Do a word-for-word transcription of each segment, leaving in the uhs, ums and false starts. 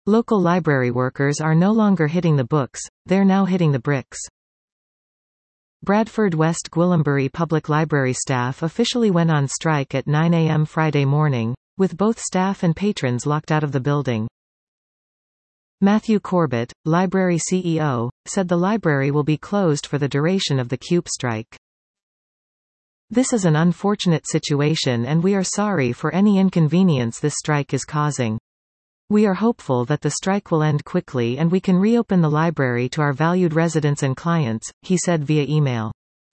Local library workers are no longer hitting the books, they're now hitting the bricks. Bradford West Gwillimbury Public Library staff officially went on strike at nine A M Friday morning, with both staff and patrons locked out of the building. Matthew Corbett, library C E O, said the library will be closed for the duration of the C U P strike. "This is an unfortunate situation and we are sorry for any inconvenience this strike is causing. We are hopeful that the strike will end quickly and we can reopen the library to our valued residents and clients," he said via email.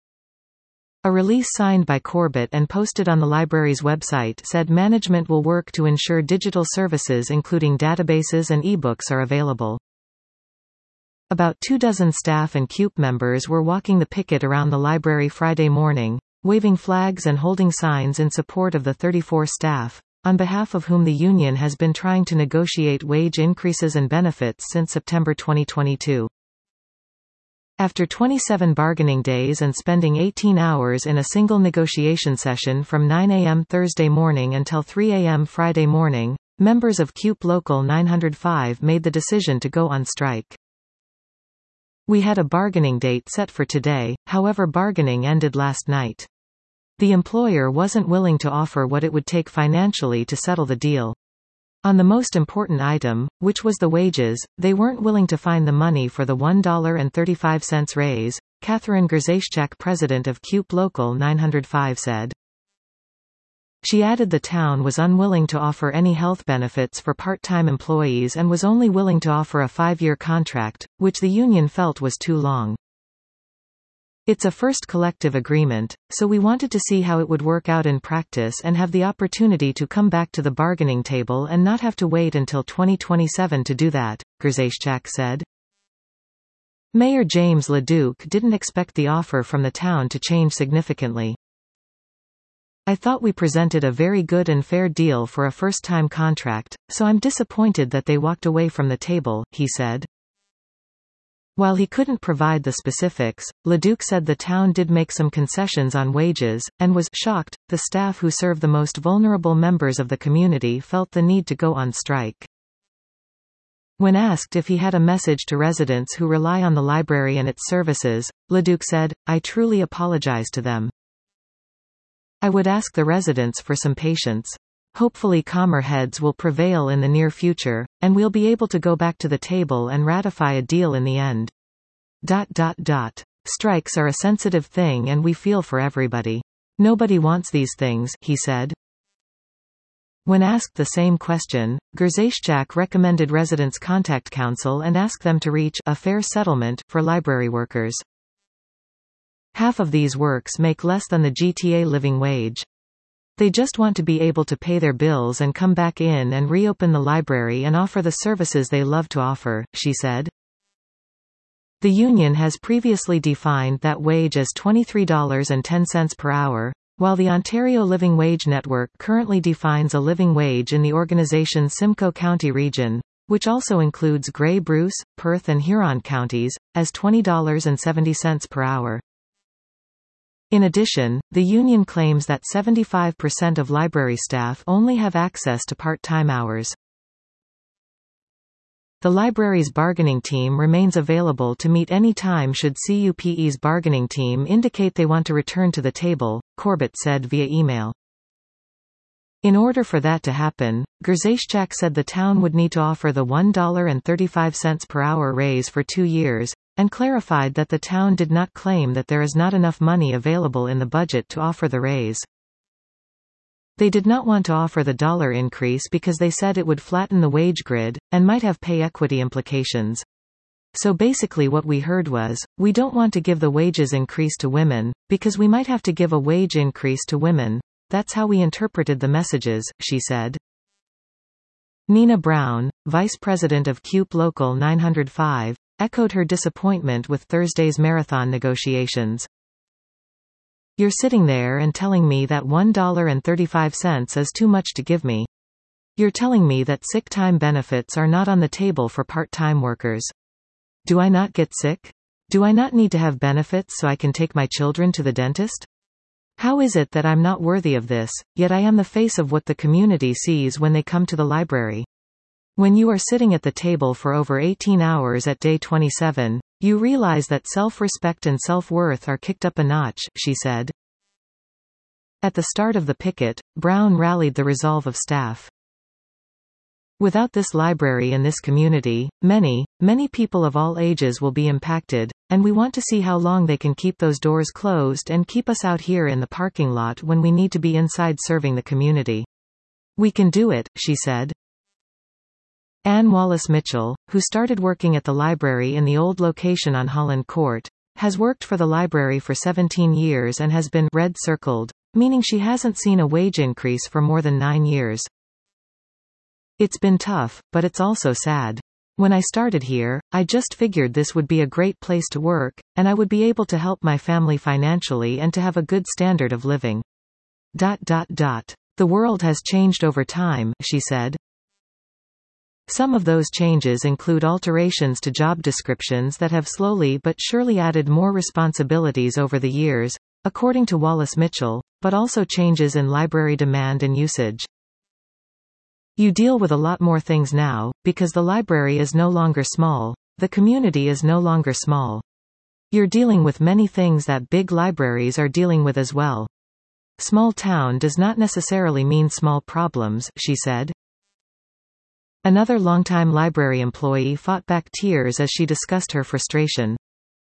A release signed by Corbett and posted on the library's website said management will work to ensure digital services including databases and ebooks are available. About two dozen staff and C U P members were walking the picket around the library Friday morning, waving flags and holding signs in support of the thirty-four staff, on behalf of whom the union has been trying to negotiate wage increases and benefits since September twenty twenty-two. After twenty-seven bargaining days and spending eighteen hours in a single negotiation session from nine A M Thursday morning until three A M Friday morning, members of C U P Local nine oh five made the decision to go on strike. "We had a bargaining date set for today, however bargaining ended last night. The employer wasn't willing to offer what it would take financially to settle the deal. On the most important item, which was the wages, they weren't willing to find the money for the one dollar and thirty-five cents raise," Catherine Grześczak, president of C U P Local nine oh five said. She added the town was unwilling to offer any health benefits for part-time employees and was only willing to offer a five-year contract, which the union felt was too long. "It's a first collective agreement, so we wanted to see how it would work out in practice and have the opportunity to come back to the bargaining table and not have to wait until twenty twenty-seven to do that," Grześczak said. Mayor James LeDuc didn't expect the offer from the town to change significantly. "I thought we presented a very good and fair deal for a first-time contract, so I'm disappointed that they walked away from the table," he said. While he couldn't provide the specifics, LeDuc said the town did make some concessions on wages, and was shocked the staff who serve the most vulnerable members of the community felt the need to go on strike. When asked if he had a message to residents who rely on the library and its services, LeDuc said, "I truly apologize to them. I would ask the residents for some patience. Hopefully calmer heads will prevail in the near future, and we'll be able to go back to the table and ratify a deal in the end. Dot dot dot. Strikes are a sensitive thing and we feel for everybody. Nobody wants these things," he said. When asked the same question, Grześczak recommended residents contact council and ask them to reach a fair settlement for library workers. Half of these works make less than the G T A living wage. They just want to be able to pay their bills and come back in and reopen the library and offer the services they love to offer, she said. The union has previously defined that wage as twenty-three dollars and ten cents per hour, while the Ontario Living Wage Network currently defines a living wage in the organization's Simcoe County region, which also includes Grey Bruce, Perth and Huron counties, as twenty dollars and seventy cents per hour. In addition, the union claims that seventy-five percent of library staff only have access to part-time hours. The library's bargaining team remains available to meet any time should C U P E's bargaining team indicate they want to return to the table, Corbett said via email. In order for that to happen, Grześczak said the town would need to offer the one dollar and thirty-five cents per hour raise for two years, and clarified that the town did not claim that there is not enough money available in the budget to offer the raise. They did not want to offer the dollar increase because they said it would flatten the wage grid, and might have pay equity implications. So basically what we heard was, we don't want to give the wages increase to women, because we might have to give a wage increase to women. That's how we interpreted the messages, she said. Nina Brown, vice president of C U P Local nine oh five, echoed her disappointment with Thursday's marathon negotiations. "You're sitting there and telling me that one dollar and thirty-five cents is too much to give me. You're telling me that sick time benefits are not on the table for part-time workers. Do I not get sick? Do I not need to have benefits so I can take my children to the dentist? How is it that I'm not worthy of this, yet I am the face of what the community sees when they come to the library? When you are sitting at the table for over eighteen hours at day twenty-seven, you realize that self-respect and self-worth are kicked up a notch, she said. At the start of the picket, Brown rallied the resolve of staff. Without this library in this community, many, many people of all ages will be impacted, and we want to see how long they can keep those doors closed and keep us out here in the parking lot when we need to be inside serving the community. We can do it, she said. Ann Wallace Mitchell, who started working at the library in the old location on Holland Court, has worked for the library for seventeen years and has been red circled, meaning she hasn't seen a wage increase for more than nine years. It's been tough, but it's also sad. When I started here, I just figured this would be a great place to work, and I would be able to help my family financially and to have a good standard of living. Dot dot dot. The world has changed over time, she said. Some of those changes include alterations to job descriptions that have slowly but surely added more responsibilities over the years, according to Wallace Mitchell, but also changes in library demand and usage. You deal with a lot more things now, because the library is no longer small, the community is no longer small. You're dealing with many things that big libraries are dealing with as well. Small town does not necessarily mean small problems, she said. Another longtime library employee fought back tears as she discussed her frustration.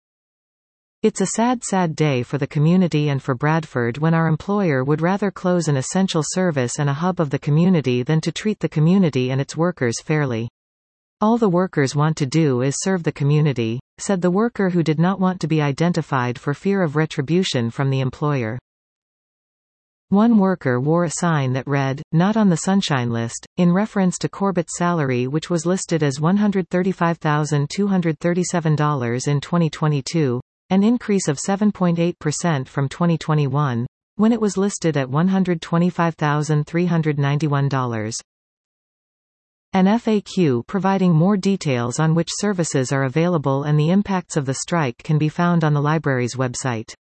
It's a sad, sad day for the community and for Bradford when our employer would rather close an essential service and a hub of the community than to treat the community and its workers fairly. All the workers want to do is serve the community, said the worker who did not want to be identified for fear of retribution from the employer. One worker wore a sign that read, "Not on the Sunshine List," in reference to Corbett's salary, which was listed as one hundred thirty-five thousand two hundred thirty-seven dollars in twenty twenty-two, an increase of seven point eight percent from twenty twenty-one, when it was listed at one hundred twenty-five thousand three hundred ninety-one dollars. An F A Q providing more details on which services are available and the impacts of the strike can be found on the library's website.